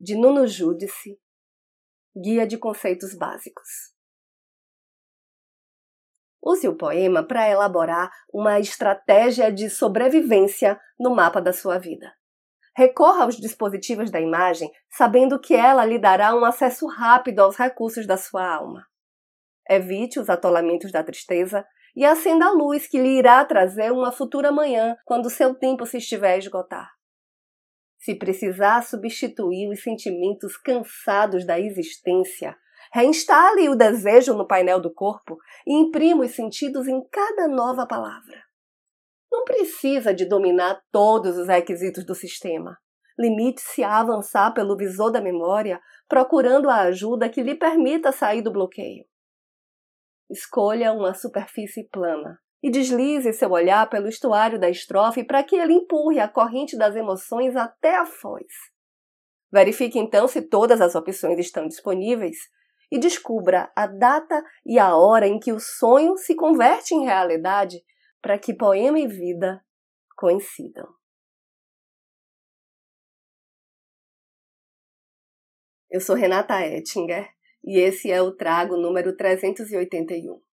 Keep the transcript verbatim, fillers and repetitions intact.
de Nuno Judice, Guia de Conceitos Básicos. Use o poema para elaborar uma estratégia de sobrevivência no mapa da sua vida. Recorra aos dispositivos da imagem, sabendo que ela lhe dará um acesso rápido aos recursos da sua alma. Evite os atolamentos da tristeza e acenda a luz que lhe irá trazer uma futura manhã quando seu tempo se estiver a esgotar. Se precisar substituir os sentimentos cansados da existência, reinstale o desejo no painel do corpo e imprima os sentidos em cada nova palavra. Não precisa de dominar todos os requisitos do sistema. Limite-se a avançar pelo visor da memória, procurando a ajuda que lhe permita sair do bloqueio. Escolha uma superfície plana e deslize seu olhar pelo estuário da estrofe para que ele empurre a corrente das emoções até a foz. Verifique então se todas as opções estão disponíveis e descubra a data e a hora em que o sonho se converte em realidade para que poema e vida coincidam. Eu sou Renata Ettinger e esse é o Trago número trezentos e oitenta e um.